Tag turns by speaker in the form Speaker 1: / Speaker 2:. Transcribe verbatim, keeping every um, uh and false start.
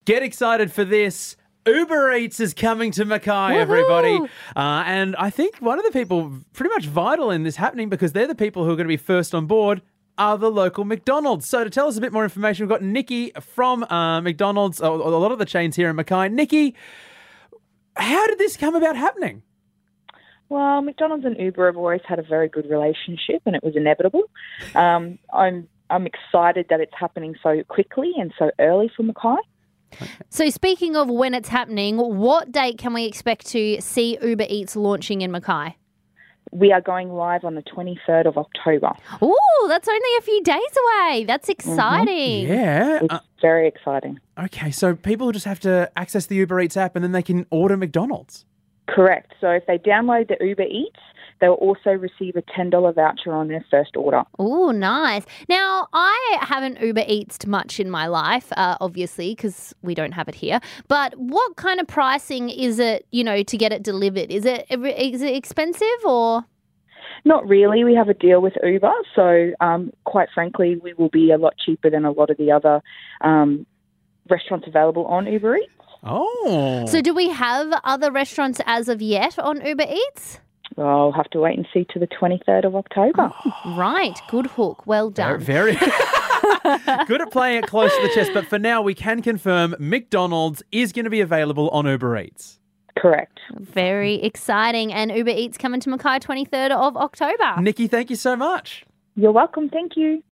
Speaker 1: Get excited for this. Uber Eats is coming to Mackay, everybody. Uh, and I think one of the people pretty much vital in this happening, because they're the people who are going to be first on board, are the local McDonald's. So to tell us a bit more information, we've got Nikki from uh, McDonald's, a, a lot of the chains here in Mackay. Nikki, how did this come about happening?
Speaker 2: Well, McDonald's and Uber have always had a very good relationship, and it was inevitable. Um, I'm I'm excited that it's happening so quickly and so early for Mackay.
Speaker 3: So speaking of when it's happening, what date can we expect to see Uber Eats launching in Mackay?
Speaker 2: We are going live on the twenty-third of October.
Speaker 3: Ooh, that's only a few days away. That's exciting.
Speaker 1: Mm-hmm. Yeah.
Speaker 2: It's
Speaker 1: Uh,
Speaker 2: very exciting.
Speaker 1: okay, so people just have to access the Uber Eats app and then they can order McDonald's.
Speaker 2: Correct. So if they download the Uber Eats, they'll also receive a ten dollars voucher on their first order.
Speaker 3: Oh, nice. Now, I haven't Uber Eats much in my life, uh, obviously, because we don't have it here. But what kind of pricing is it, you know, to get it delivered? Is it is it expensive or?
Speaker 2: Not really. We have a deal with Uber. So um, quite frankly, we will be a lot cheaper than a lot of the other um, restaurants available on Uber Eats.
Speaker 1: Oh.
Speaker 3: So do we have other restaurants as of yet on Uber Eats?
Speaker 2: Well, I'll have to wait and see to the twenty-third of October.
Speaker 3: Right. Good hook. Well done.
Speaker 1: Very, very good at playing it close to the chest. But for now, we can confirm McDonald's is going to be available on Uber Eats.
Speaker 2: Correct.
Speaker 3: Very exciting. And Uber Eats coming to Mackay twenty-third of October.
Speaker 1: Nikki, thank you so much.
Speaker 2: You're welcome. Thank you.